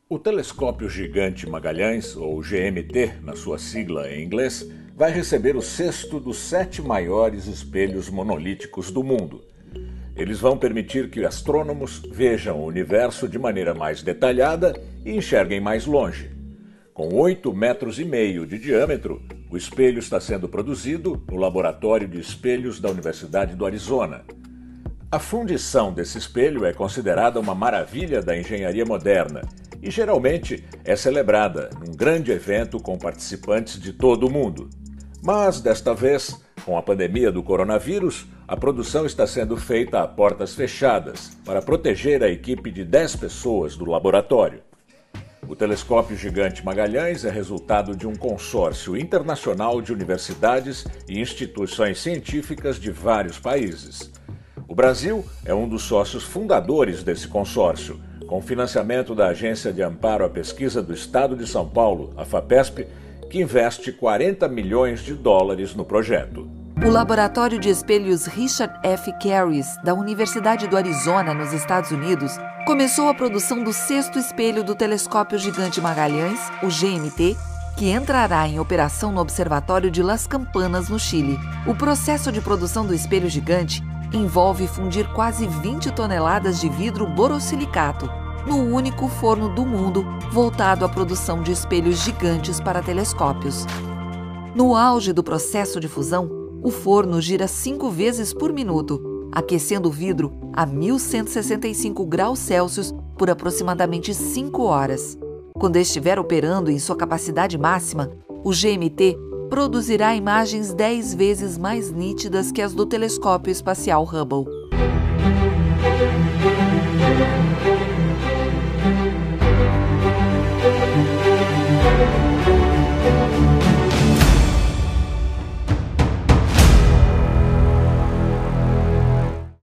O Telescópio Gigante Magalhães, ou GMT na sua sigla em inglês, vai receber o sexto dos 7 maiores espelhos monolíticos do mundo. Eles vão permitir que astrônomos vejam o universo de maneira mais detalhada e enxerguem mais longe. Com 8,5 metros de diâmetro, o espelho está sendo produzido no Laboratório de Espelhos da Universidade do Arizona. A fundição desse espelho é considerada uma maravilha da engenharia moderna e geralmente é celebrada num grande evento com participantes de todo o mundo. Mas, desta vez, com a pandemia do coronavírus, a produção está sendo feita a portas fechadas para proteger a equipe de 10 pessoas do laboratório. O Telescópio Gigante Magalhães é resultado de um consórcio internacional de universidades e instituições científicas de vários países. O Brasil é um dos sócios fundadores desse consórcio, com financiamento da Agência de Amparo à Pesquisa do Estado de São Paulo, a FAPESP, que investe $40 milhões no projeto. O Laboratório de Espelhos Richard F. Carries, da Universidade do Arizona, nos Estados Unidos, começou a produção do 6º espelho do Telescópio Gigante Magalhães, o GMT, que entrará em operação no Observatório de Las Campanas, no Chile. O processo de produção do espelho gigante envolve fundir quase 20 toneladas de vidro borosilicato, no único forno do mundo voltado à produção de espelhos gigantes para telescópios. No auge do processo de fusão, o forno gira 5 vezes por minuto, aquecendo o vidro a 1.165 graus Celsius por aproximadamente 5 horas. Quando estiver operando em sua capacidade máxima, o GMT produzirá imagens 10 vezes mais nítidas que as do telescópio espacial Hubble.